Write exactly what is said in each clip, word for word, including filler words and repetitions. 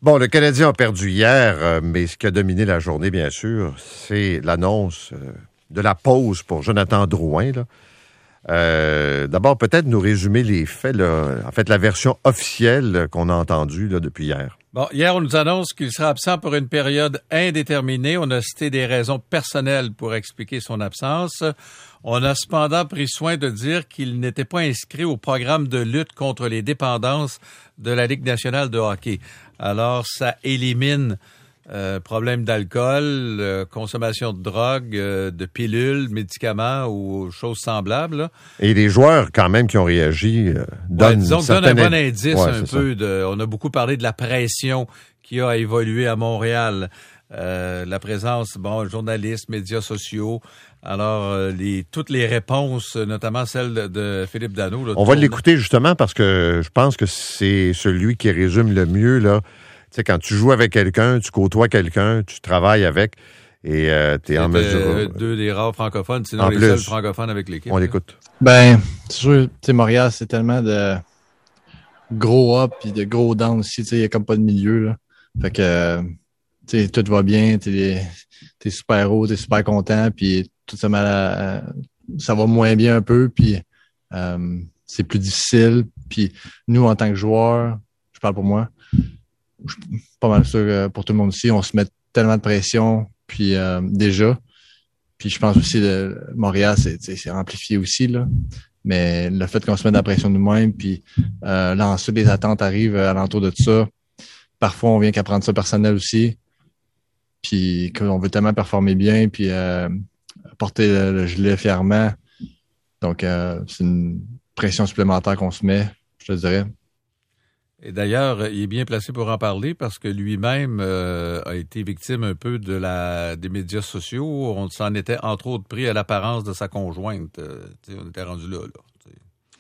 Bon, le Canadien a perdu hier, euh, mais ce qui a dominé la journée, bien sûr, c'est l'annonce euh, de la pause pour Jonathan Drouin. Là. Euh, d'abord, peut-être nous résumer les faits, là, en fait, la version officielle qu'on a entendue là, depuis hier. Bon, hier, on nous annonce qu'il sera absent pour une période indéterminée. On a cité des raisons personnelles pour expliquer son absence. On a cependant pris soin de dire qu'il n'était pas inscrit au programme de lutte contre les dépendances de la Ligue nationale de hockey. Alors, ça élimine euh, problème d'alcool, euh, consommation de drogue, euh, de pilules, médicaments ou choses semblables. Là. Et les joueurs, quand même, qui ont réagi, euh, donnent, ouais, disons, donne un bon indice ouais, un peu. De, on a beaucoup parlé de la pression qui a évolué à Montréal. Euh, la présence, bon, journalistes, médias sociaux. Alors, euh, les, toutes les réponses, notamment celle de, de Philippe Danault. Là, on va l'écouter justement parce que je pense que c'est celui qui résume le mieux, là. Tu sais, quand tu joues avec quelqu'un, tu côtoies quelqu'un, tu travailles avec et euh, tu es en mesure... Euh, deux des rares francophones, sinon les plus, seuls francophones avec l'équipe. On l'écoute. Ben, c'est sûr, tu sais, Montréal, c'est tellement de gros up et de gros down aussi, tu sais, il n'y a comme pas de milieu, là. Fait que, tu sais, tout va bien, t'es, t'es super haut, t'es super content, puis tout ça mal à, ça va moins bien un peu, puis euh, c'est plus difficile. Puis nous, en tant que joueurs, je parle pour moi, je suis pas mal sûr que pour tout le monde ici, on se met tellement de pression, puis euh, déjà. Puis je pense aussi que Montréal, c'est, c'est amplifié aussi, là. Mais le fait qu'on se mette de la pression nous-mêmes, puis euh, là, ensuite, les attentes arrivent alentour de tout ça. Parfois, on vient qu'à prendre ça personnel aussi. Puis qu'on veut tellement performer bien, puis euh, porter le, le gilet fièrement. Donc, euh, c'est une pression supplémentaire qu'on se met, je te dirais. Et d'ailleurs, il est bien placé pour en parler parce que lui-même euh, a été victime un peu de la des médias sociaux. On s'en était entre autres pris à l'apparence de sa conjointe. Euh, on était rendu là. là t'sais.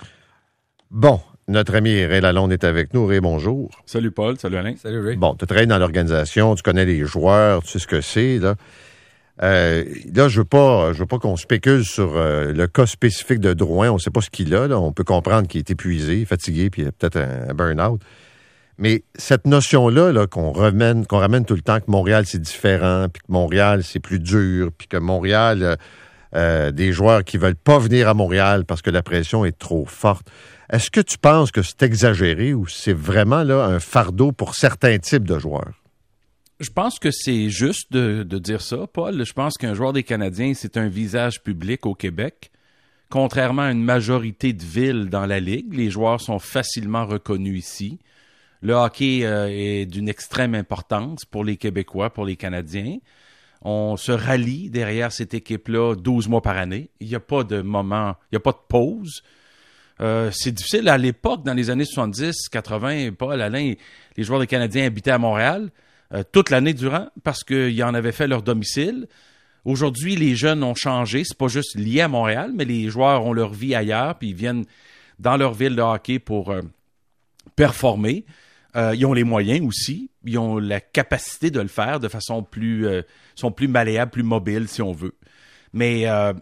Bon, notre ami Ray Lalonde est avec nous. Ray, bonjour. Salut Paul, salut Alain. Salut Ray. Bon, tu travailles dans l'organisation, tu connais les joueurs, tu sais ce que c'est, là. Euh, là, je veux pas, je veux pas qu'on spécule sur euh, le cas spécifique de Drouin. On sait pas ce qu'il a, là. On peut comprendre qu'il est épuisé, fatigué, puis peut-être un, un burn-out. Mais cette notion-là, là, qu'on ramène, qu'on ramène tout le temps que Montréal, c'est différent, puis que Montréal, c'est plus dur, puis que Montréal, euh, euh, des joueurs qui veulent pas venir à Montréal parce que la pression est trop forte. Est-ce que tu penses que c'est exagéré ou c'est vraiment là un fardeau pour certains types de joueurs? Je pense que c'est juste de, de dire ça, Paul. Je pense qu'un joueur des Canadiens, c'est un visage public au Québec. Contrairement à une majorité de villes dans la Ligue, les joueurs sont facilement reconnus ici. Le hockey euh, est d'une extrême importance pour les Québécois, pour les Canadiens. On se rallie derrière cette équipe-là douze mois par année. Il n'y a pas de moment, il n'y a pas de pause. Euh, c'est difficile. À l'époque, dans les années soixante-dix, quatre-vingts, Paul, Alain, les joueurs des Canadiens habitaient à Montréal euh, toute l'année durant parce qu'ils en avaient fait leur domicile. Aujourd'hui, les jeunes ont changé. C'est pas juste lié à Montréal, mais les joueurs ont leur vie ailleurs puis ils viennent dans leur ville de hockey pour euh, performer. Euh, ils ont les moyens aussi. Ils ont la capacité de le faire de façon plus, euh, sont plus malléables, plus mobiles, si on veut. Mais euh,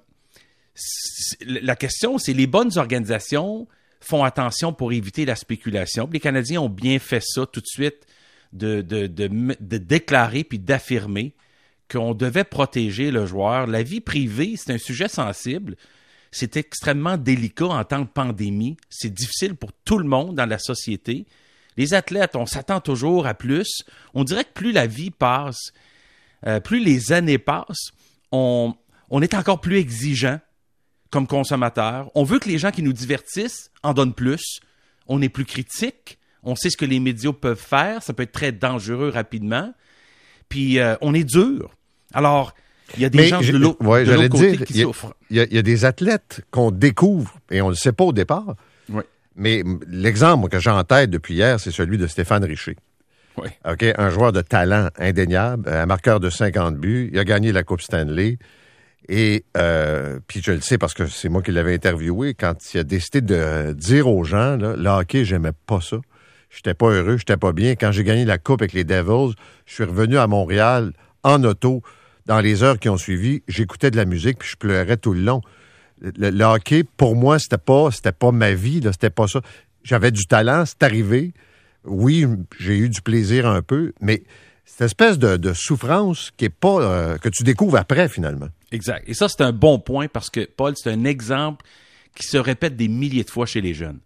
la question, c'est les bonnes organisations font attention pour éviter la spéculation. Les Canadiens ont bien fait ça tout de suite, de, de, de, de déclarer puis d'affirmer qu'on devait protéger le joueur. La vie privée, c'est un sujet sensible. C'est extrêmement délicat en temps de pandémie. C'est difficile pour tout le monde dans la société. Les athlètes, on s'attend toujours à plus. On dirait que plus la vie passe, euh, plus les années passent, on, on est encore plus exigeant comme consommateur. On veut que les gens qui nous divertissent en donnent plus. On est plus critique. On sait ce que les médias peuvent faire. Ça peut être très dangereux rapidement. Puis, euh, on est dur. Alors, il y a des Mais gens je, de l'autre, ouais, de l'autre côté dire, qui y a, souffrent. Il y, y a des athlètes qu'on découvre, et on ne le sait pas au départ. Oui. Mais l'exemple que j'ai en tête depuis hier, c'est celui de Stéphane Richer. Oui. OK, un joueur de talent indéniable, un marqueur de cinquante buts. Il a gagné la Coupe Stanley. Et euh, puis je le sais parce que c'est moi qui l'avais interviewé, quand il a décidé de dire aux gens, là, le hockey, j'aimais pas ça. J'étais pas heureux, j'étais pas bien. Quand j'ai gagné la Coupe avec les Devils, je suis revenu à Montréal en auto. Dans les heures qui ont suivi, j'écoutais de la musique puis je pleurais tout le long. Le, le hockey, pour moi, c'était pas, c'était pas ma vie, là, c'était pas ça. J'avais du talent, c'est arrivé, oui, j'ai eu du plaisir un peu, mais cette espèce de, de souffrance qui est pas euh, que tu découvres après, finalement. Exact. Et ça, c'est un bon point parce que, Paul, c'est un exemple qui se répète des milliers de fois chez les jeunes.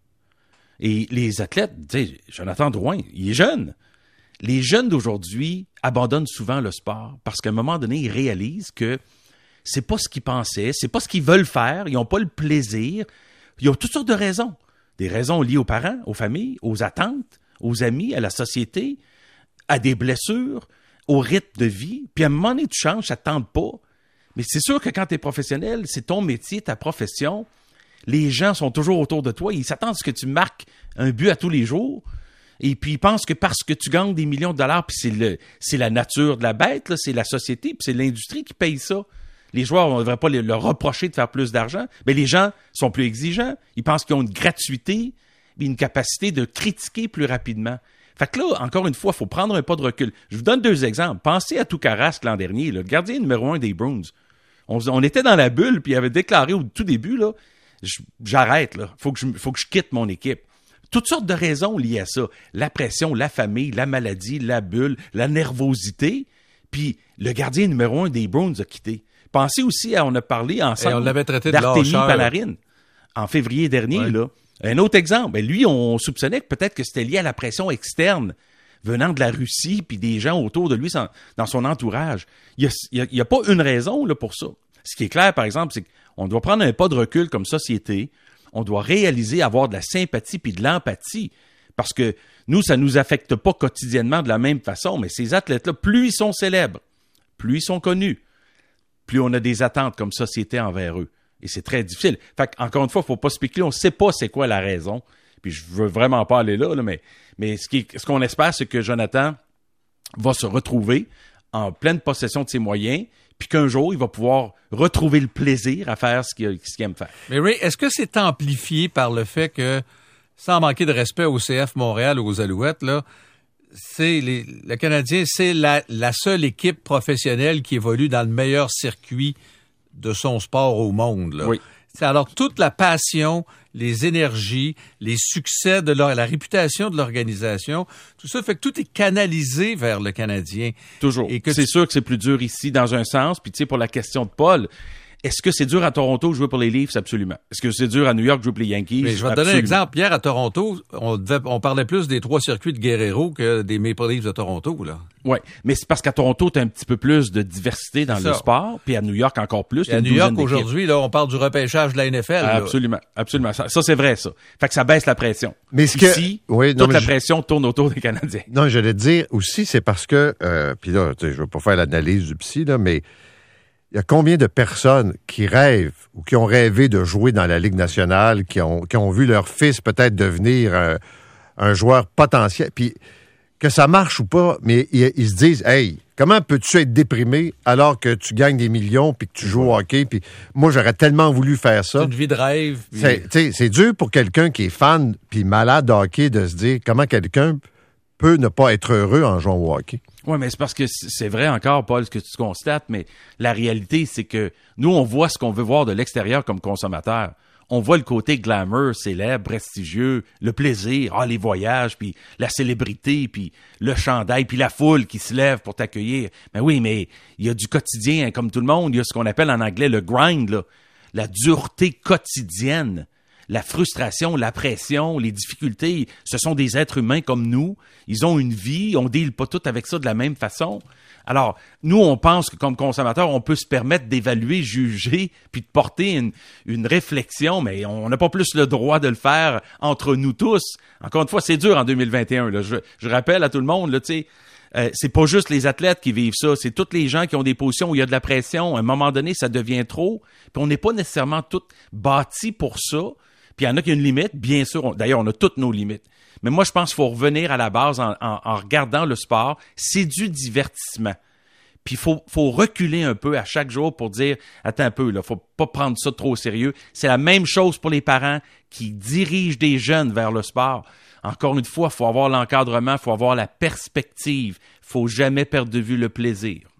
Et les athlètes, tu sais, Jonathan Drouin, il est jeune. Les jeunes d'aujourd'hui abandonnent souvent le sport parce qu'à un moment donné, ils réalisent que c'est pas ce qu'ils pensaient, c'est pas ce qu'ils veulent faire, ils n'ont pas le plaisir. Ils ont toutes sortes de raisons. Des raisons liées aux parents, aux familles, aux attentes, aux amis, à la société, à des blessures, au rythme de vie. Puis à un moment donné, tu changes, ça ne te tente pas. Mais c'est sûr que quand tu es professionnel, c'est ton métier, ta profession. Les gens sont toujours autour de toi. Ils s'attendent à ce que tu marques un but à tous les jours. Et puis ils pensent que parce que tu gagnes des millions de dollars, puis c'est, le, c'est la nature de la bête, là, c'est la société, puis c'est l'industrie qui paye ça. Les joueurs, on ne devrait pas leur reprocher de faire plus d'argent. Mais les gens sont plus exigeants. Ils pensent qu'ils ont une gratuité, une capacité de critiquer plus rapidement. Fait que là, encore une fois, il faut prendre un pas de recul. Je vous donne deux exemples. Pensez à Toukaras l'an dernier, là, le gardien numéro un des Bruins. On, on était dans la bulle, puis il avait déclaré au tout début, là, j'arrête, là. Faut que je, faut que je quitte mon équipe. Toutes sortes de raisons liées à ça. La pression, la famille, la maladie, la bulle, la nervosité. Puis le gardien numéro un des Bruins a quitté. Pensez aussi à, on a parlé ensemble Et on l'avait traité de d'Artemi lâcheur. Panarin en février dernier, ouais. là. Un autre exemple, ben lui, on soupçonnait que peut-être que c'était lié à la pression externe venant de la Russie puis des gens autour de lui dans son entourage. Il n'y a, a, a pas une raison là, pour ça. Ce qui est clair, par exemple, c'est qu'on doit prendre un pas de recul comme société. On doit réaliser avoir de la sympathie puis de l'empathie. Parce que nous, ça ne nous affecte pas quotidiennement de la même façon. Mais ces athlètes-là, plus ils sont célèbres, plus ils sont connus, plus on a des attentes comme société envers eux. Et c'est très difficile. Fait qu'encore une fois, il ne faut pas spéculer. On ne sait pas c'est quoi la raison. Puis je veux vraiment pas aller là, là mais, mais ce, qui, ce qu'on espère, c'est que Jonathan va se retrouver en pleine possession de ses moyens, puis qu'un jour, il va pouvoir retrouver le plaisir à faire ce qu'il, ce qu'il aime faire. Mais Ray, est-ce que c'est amplifié par le fait que, sans manquer de respect au C F Montréal ou aux Alouettes, là, c'est les, le Canadien, c'est la, la seule équipe professionnelle qui évolue dans le meilleur circuit de son sport au monde, là. Oui. C'est alors toute la passion, les énergies, les succès de leur, la réputation de l'organisation, tout ça fait que tout est canalisé vers le Canadien. Toujours. Et que c'est tu... sûr que c'est plus dur ici dans un sens. Puis tu sais, pour la question de Paul, est-ce que c'est dur à Toronto de jouer pour les Leafs? Absolument. Est-ce que c'est dur à New York de jouer pour les Yankees? Mais je vais te donner un exemple. Hier, à Toronto, on, devait, on parlait plus des trois circuits de Guerrero que des Maple Leafs de Toronto, là. Oui, mais c'est parce qu'à Toronto, tu as un petit peu plus de diversité dans c'est le ça. Sport, puis à New York encore plus. À New York, aujourd'hui, là, on parle du repêchage de la N F L. Absolument, là. absolument. Ça, ça, c'est vrai, ça. Fait que ça baisse la pression. Mais ce Ici, que... oui, non, toute la je... pression tourne autour des Canadiens. Non, j'allais te dire aussi, c'est parce que, euh, puis là, je ne veux pas faire l'analyse du psy, là, mais il y a combien de personnes qui rêvent ou qui ont rêvé de jouer dans la Ligue nationale, qui ont, qui ont vu leur fils peut-être devenir un, un joueur potentiel, puis que ça marche ou pas, mais ils, ils se disent « Hey, comment peux-tu être déprimé alors que tu gagnes des millions puis que tu joues au hockey? » Puis moi, j'aurais tellement voulu faire ça. C'est une vie de rêve. Puis... C'est, c'est dur pour quelqu'un qui est fan puis malade de hockey de se dire comment quelqu'un peut ne pas être heureux en jouant au hockey. Oui, mais c'est parce que c'est vrai encore, Paul, ce que tu constates, mais la réalité, c'est que nous, on voit ce qu'on veut voir de l'extérieur comme consommateur. On voit le côté glamour, célèbre, prestigieux, le plaisir, ah, les voyages, puis la célébrité, puis le chandail, puis la foule qui se lève pour t'accueillir. Mais oui, mais il y a du quotidien, hein, comme tout le monde. Il y a ce qu'on appelle en anglais le grind, là, la dureté quotidienne. La frustration, la pression, les difficultés, ce sont des êtres humains comme nous. Ils ont une vie, on ne deal pas tout avec ça de la même façon. Alors, nous, on pense que comme consommateurs, on peut se permettre d'évaluer, juger, puis de porter une, une réflexion, mais on n'a pas plus le droit de le faire entre nous tous. Encore une fois, c'est dur en deux mille vingt et un. Là. Je, je rappelle à tout le monde, là, tu sais, euh, c'est pas juste les athlètes qui vivent ça, c'est tous les gens qui ont des positions où il y a de la pression. À un moment donné, ça devient trop, puis on n'est pas nécessairement tous bâtis pour ça. Puis il y en a qui ont une limite, bien sûr. On, d'ailleurs, on a toutes nos limites. Mais moi, je pense qu'il faut revenir à la base en, en, en regardant le sport. C'est du divertissement. Puis il faut, faut reculer un peu à chaque jour pour dire, attends un peu, là, faut pas prendre ça trop au sérieux. C'est la même chose pour les parents qui dirigent des jeunes vers le sport. Encore une fois, il faut avoir l'encadrement, il faut avoir la perspective. Il faut jamais perdre de vue le plaisir.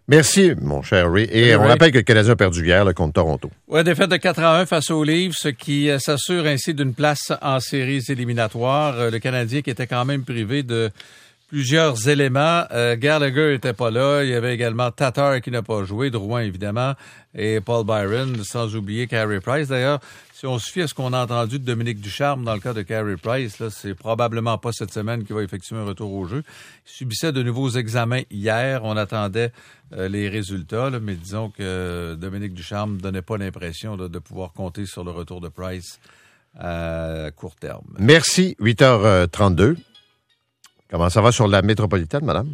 Merci, mon cher Ray. Et Salut, on Ray. rappelle que le Canadien a perdu hier là, contre Toronto. Ouais, défaite de quatre à un face aux Leafs, ce qui euh, s'assure ainsi d'une place en séries éliminatoires. Euh, le Canadien qui était quand même privé de plusieurs éléments. Euh, Gallagher était pas là. Il y avait également Tatar qui n'a pas joué, Drouin évidemment, et Paul Byron, sans oublier Carey Price. D'ailleurs, si on se fie à ce qu'on a entendu de Dominique Ducharme dans le cas de Carey Price, là, c'est probablement pas cette semaine qu'il va effectuer un retour au jeu. Il subissait de nouveaux examens hier. On attendait euh, les résultats, là, mais disons que Dominique Ducharme donnait pas l'impression là, de pouvoir compter sur le retour de Price à court terme. Merci, huit heures trente-deux. Comment ça va sur la métropolitaine, madame?